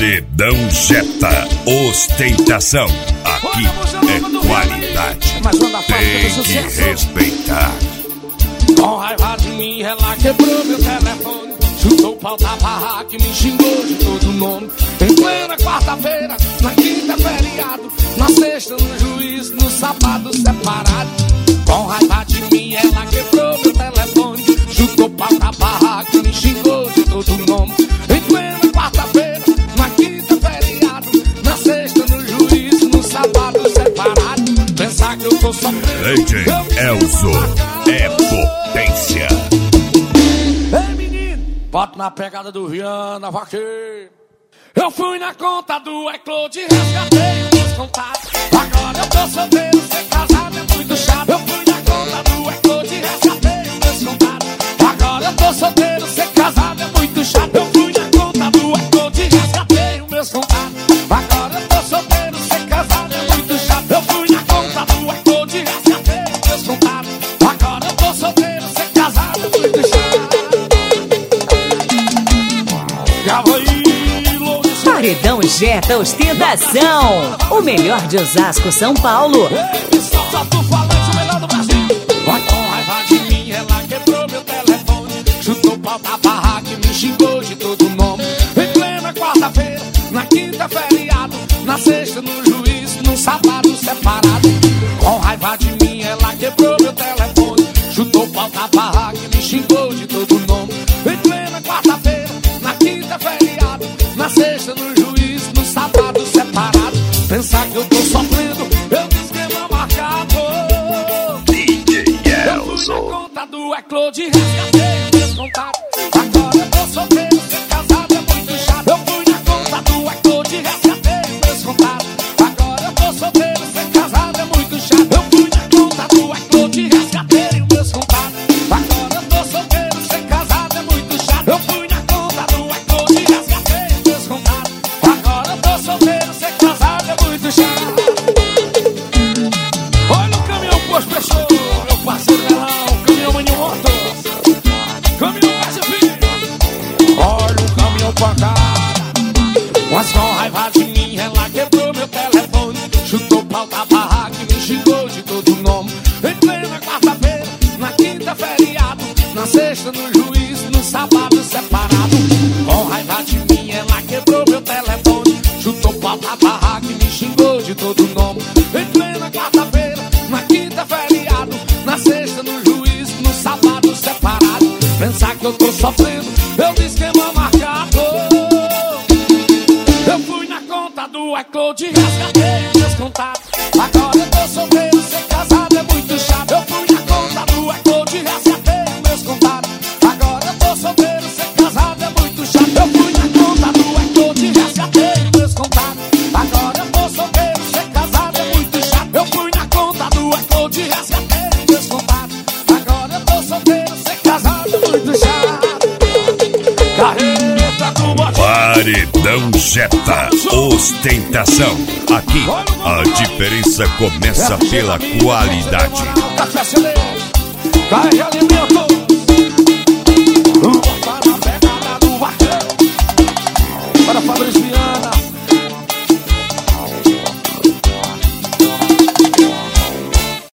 Paredão Jetta, ostentação. Aqui é qualidade. Tem que respeitar. Com raiva de mim, ela quebrou meu telefone. Chutou o pau da barraca e me xingou de todo nome. Em plena quarta-feira, na quinta é feriado, na sexta no juiz, no sábado separado. Com raiva de mim, ela quebrou meu telefone. Chutou o pau da barraca e me xingou de todo nome. Em plena quarta-feira, na quinta é feriado, na sexta no juiz, no sábado separado. Pensar que eu tô sofrendo. Leite Elzo é potência. Boto na pegada do Viana, vaqueiro. Eu fui na conta do iCloud, resgatei meus contatos. Agora eu tô solteiro, ser casado é muito chato. Eu fui na conta do iCloud, resgatei meus contatos. Agora eu tô solteiro, ser casado é muito chato. Eu fui na conta do iCloud, resgatei meus contatos. Agora eu tô solteiro, ser casado é muito chato. Eu fui na conta do iCloud, resgatei meus contatos. Agora eu tô solteiro, ser casado é muito chato. Paredão Jetta Ostentação. O melhor de Osasco, São Paulo. Só tu falante, o melhor do Brasil. Vai com raiva de mim, ela quebrou meu telefone. Chutou o pau da barraca e me xingou de todo nome. Em plena quarta-feira, na quinta feriado, na sexta no juiz, no sábado separado. Com raiva de mim, ela quebrou meu telefone. Chutou o pau da barraca e me xingou de todo nome. Em plena quarta-feira, na quinta feriado, na sexta no juiz, no sábado separado. Pensar que eu tô sofrendo, eu de esquema marcado. DJ Eu fui na conta do iCloud, resgatei meus contatos. Agora eu tô solteiro, ser casado é muito chato. Eu fui na conta do iCloud, resgatei meus contatos. Agora eu tô solteiro, ser casado é muito chato. Eu fui na conta do iCloud, resgatei meus contatos. Agora eu tô solteiro, ser casado é muito chato. Eu fui na conta do iCloud, resgatei meus contatos. Agora eu tô solteiro, ser casado é muito chato. Olha o caminhão com as pessoas, meu parceiro Galão, caminhão Maninho Motos, caminhão SV. Olha o caminhão pancada, mas com raiva de mim ela quebrou meu telefone. Chutou o pau da barraca e me xingou de todo nome. Em plena quarta-feira, na quinta feriado, na sexta no juiz, no sábado separado. Com raiva de mim ela quebrou meu telefone. Chutou o pau da barraca e me xingou de todo nome. Em plena quarta-feira, na quinta feriado, na sexta no juiz, no sábado separado. Pensar que eu tô sofrendo, eu de esquema marcado. Eu fui na conta do iCloud, resgatei meus contatos. Agora eu tô solteiro, ser casado é muito chato. Eu fui na conta do iCloud, resgatei meus contatos. Agora eu tô solteiro, ser casado é muito chato. Eu fui na conta do iCloud, resgatei meus contatos. Agora eu tô solteiro, ser casado é muito chato. Eu fui na conta do iCloud, resgatei meus contatos. Agora eu tô solteiro, ser casado é muito chato. Carreta do Paredão Jetta, ostentação. Aqui a diferença começa pela qualidade. Café